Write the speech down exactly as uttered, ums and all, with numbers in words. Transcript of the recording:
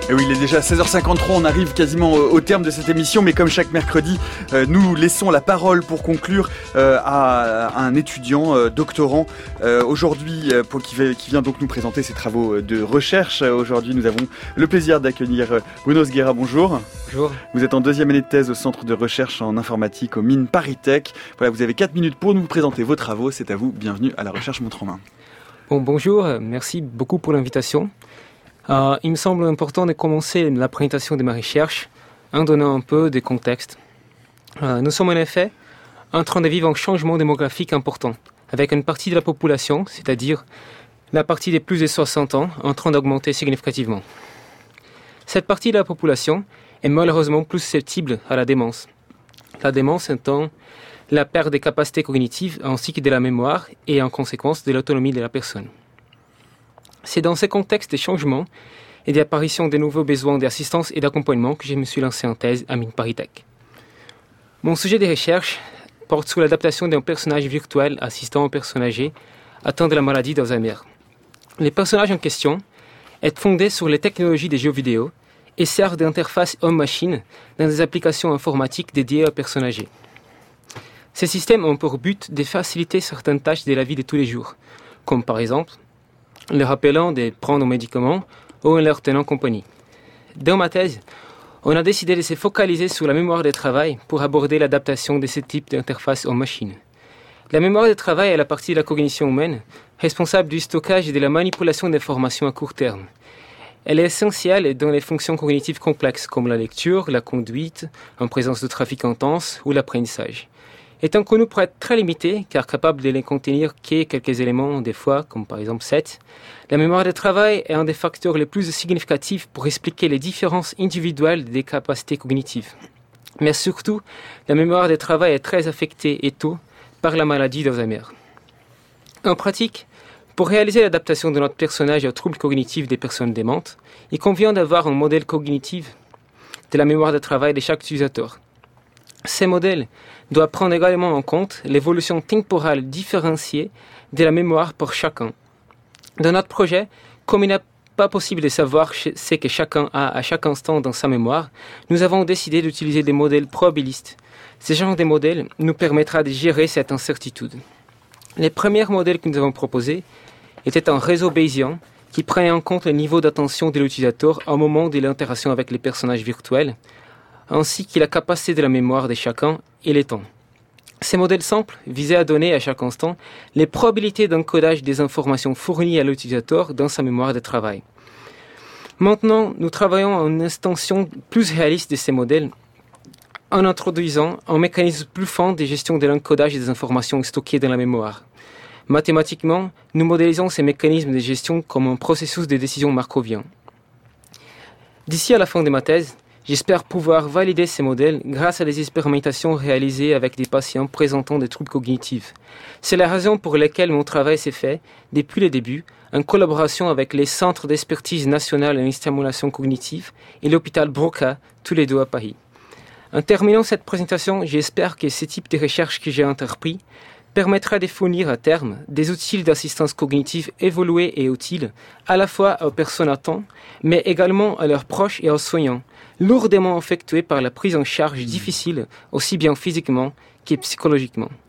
Et oui, il est déjà seize heures cinquante-trois, on arrive quasiment au terme de cette émission, mais comme chaque mercredi, euh, nous laissons la parole pour conclure euh, à, à un étudiant euh, doctorant euh, aujourd'hui euh, pour, qui, qui vient donc nous présenter ses travaux de recherche. Aujourd'hui, nous avons le plaisir d'accueillir Bruno Sguera. Bonjour. Bonjour. Vous êtes en deuxième année de thèse au Centre de recherche en informatique aux mines ParisTech. Voilà, vous avez quatre minutes pour nous présenter vos travaux. C'est à vous. Bienvenue à la recherche montre en main. Bon, bonjour, merci beaucoup pour l'invitation. Euh, il me semble important de commencer la présentation de ma recherche en donnant un peu de contexte. Euh, nous sommes en effet en train de vivre un changement démographique important, avec une partie de la population, c'est-à-dire la partie des plus de soixante ans, en train d'augmenter significativement. Cette partie de la population est malheureusement plus susceptible à la démence. La démence étant la perte des capacités cognitives ainsi que de la mémoire et en conséquence de l'autonomie de la personne. C'est dans ce contexte de changement et d'apparition de nouveaux besoins d'assistance et d'accompagnement que je me suis lancé en thèse à mines ParisTech. Mon sujet de recherche porte sur l'adaptation d'un personnage virtuel assistant aux personnes âgées atteintes de la maladie d'Alzheimer. Le personnage en question est fondé sur les technologies des jeux vidéo et sert d'interface homme-machine dans des applications informatiques dédiées aux personnes âgées. Ces systèmes ont pour but de faciliter certaines tâches de la vie de tous les jours, comme par exemple leur rappelant de prendre un médicament ou en leur tenant compagnie. Dans ma thèse, on a décidé de se focaliser sur la mémoire de travail pour aborder l'adaptation de ce type d'interface aux machines. La mémoire de travail est la partie de la cognition humaine responsable du stockage et de la manipulation d'informations à court terme. Elle est essentielle dans les fonctions cognitives complexes comme la lecture, la conduite, en présence de trafic intense ou l'apprentissage. Étant connu pour être très limité, car capable de ne contenir que quelques éléments des fois, comme par exemple sept, la mémoire de travail est un des facteurs les plus significatifs pour expliquer les différences individuelles des capacités cognitives. Mais surtout, la mémoire de travail est très affectée et tôt par la maladie d'Alzheimer. En pratique, pour réaliser l'adaptation de notre personnage aux troubles cognitifs des personnes démentes, il convient d'avoir un modèle cognitif de la mémoire de travail de chaque utilisateur. Ces modèles doivent prendre également en compte l'évolution temporelle différenciée de la mémoire pour chacun. Dans notre projet, comme il n'est pas possible de savoir ce que chacun a à chaque instant dans sa mémoire, nous avons décidé d'utiliser des modèles probabilistes. Ce genre de modèle nous permettra de gérer cette incertitude. Les premiers modèles que nous avons proposés étaient un réseau bayésien qui prenait en compte le niveau d'attention de l'utilisateur au moment de l'interaction avec les personnages virtuels, ainsi que la capacité de la mémoire de chacun et les temps. Ces modèles simples visaient à donner à chaque instant les probabilités d'encodage des informations fournies à l'utilisateur dans sa mémoire de travail. Maintenant, nous travaillons à une extension plus réaliste de ces modèles en introduisant un mécanisme plus fin de gestion de l'encodage des informations stockées dans la mémoire. Mathématiquement, nous modélisons ces mécanismes de gestion comme un processus de décision markovien. D'ici à la fin de ma thèse, j'espère pouvoir valider ces modèles grâce à des expérimentations réalisées avec des patients présentant des troubles cognitifs. C'est la raison pour laquelle mon travail s'est fait, depuis le début, en collaboration avec les Centres d'expertise nationale en stimulation cognitive et l'hôpital Broca, tous les deux à Paris. En terminant cette présentation, j'espère que ce type de recherche que j'ai entrepris permettra de fournir à terme des outils d'assistance cognitive évolués et utiles, à la fois aux personnes atteintes, mais également à leurs proches et aux soignants, lourdement affectés par la prise en charge difficile, aussi bien physiquement que psychologiquement.